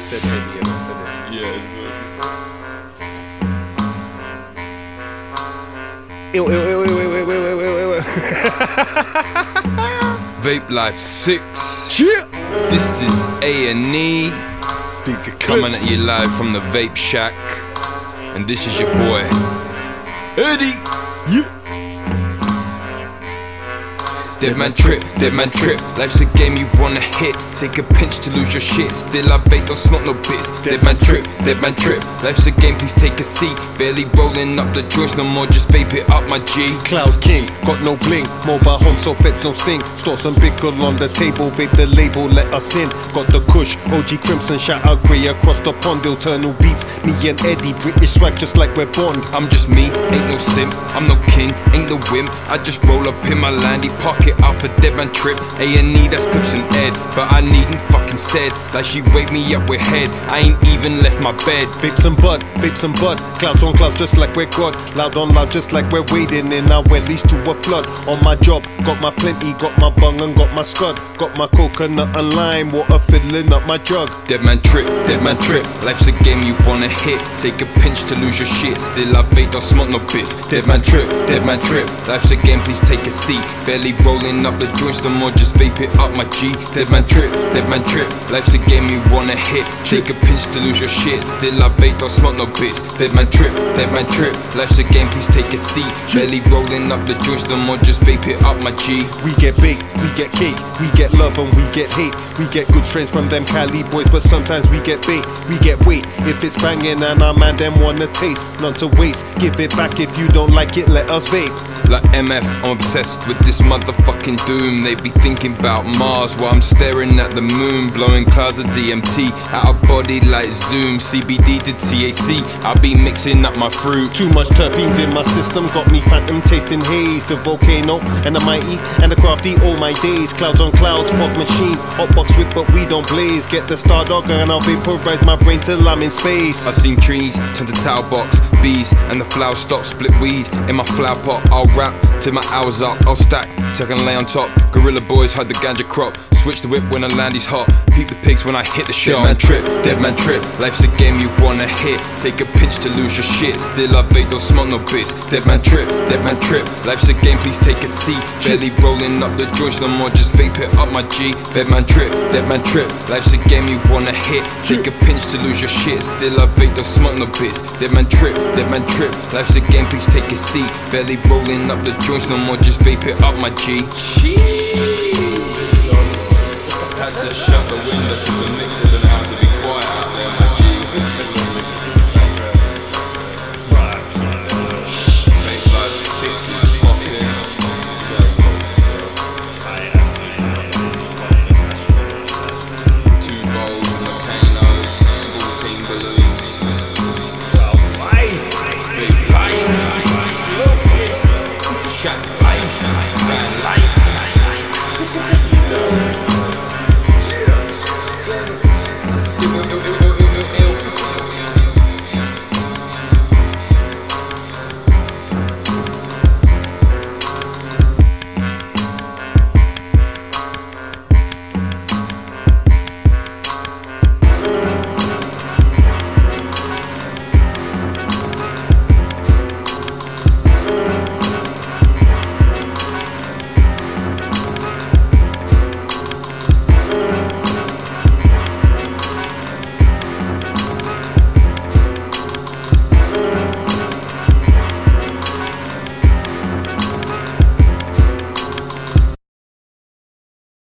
said Eddie, and I said it. Yeah. Ew. Vape Life 6. Shit. This is A&E. Big Coming at you live from the Vape Shack. And this is your boy, Eddie. Yeah. Dead man trip. Life's a game you wanna hit. Take a pinch to lose your shit. Still I vape, don't smoke no bits. Dead man trip. Life's a game, please take a seat. Barely rolling up the joints no more, just vape it up, my G. Cloud King, got no bling. Mobile home, so feds no sting. Store some big girl on the table, vape the label, let us in. Got the Kush, OG Crimson, shout out Grey across the pond. Eternal beats, me and Eddie, British swag just like we're Bond. I'm just me, ain't no simp. I'm no king, ain't no wimp. I just roll up in my landy, park it out for Dead man trip. A&E, that's Clips and Ed, but I needn't fucking said. Like she wake me up with head, I ain't even left my bed. Vapes and bud, clouds on clouds just like we're God. Loud on loud just like we're wading in our wellies to a flood. On my job, got my plenty, got my bung and got my scud. Got my coconut and lime water filling up my jug. Dead man trip. Life's a game you wanna hit. Take a pinch to lose your shit. Still I vape, don't smoke no bits. Dead man trip. Life's a game, please take a seat. Barely rolling up the joints no more, just vape it up, my G. Dead man trip. Life's a game you wanna hit. Take a pinch to lose your shit. Still I vape, don't smoke no bits. Dead man trip. Life's a game, please take a seat. Barely rolling up the joints no more, just vape it up, my G. We get big, we get cake, we get love and we get hate. We get good strains from them Cali boys, but sometimes we get bait, we get weight. If it's banging and our man them wanna taste, none to waste. Give it back if you don't like it, let us vape. Like MF, I'm obsessed with this motherfucking doom. They be thinking about Mars while I'm staring at the moon. Blowing clouds of DMT out of body like Zoom. CBD to THC, I be mixing up my fruit. Too much terpenes in my system, got me phantom tasting haze. The volcano and the mighty and the crafty all my days. Clouds on clouds, fog machine, hotbox whip but we don't blaze. Get the star dog and I'll vaporize my brain till I'm in space. I've seen trees turn to towel box, bees and the flower stop. Split weed in my flower pot, I'll rap till my hours up. I'll stack till I can lay on top. Gorilla boys hide the ganja crop. Switch the whip when the land is hot. Peep the pigs when I hit the shot. Dead man trip. Life's a game you wanna hit. Take a pinch to lose your shit. Still I vape, don't smoke no bits. Dead man trip. Life's a game, please take a seat. Barely rolling up the joints no more, just vape it up, my G. Dead man trip. Life's a game you wanna hit. Take a pinch to lose your shit. Still I vape, don't smoke no bits. Dead man trip. Life's a game, please take a seat. Barely rolling up the joints no more, just vape it up, my G. Had to shut the window to the mix of the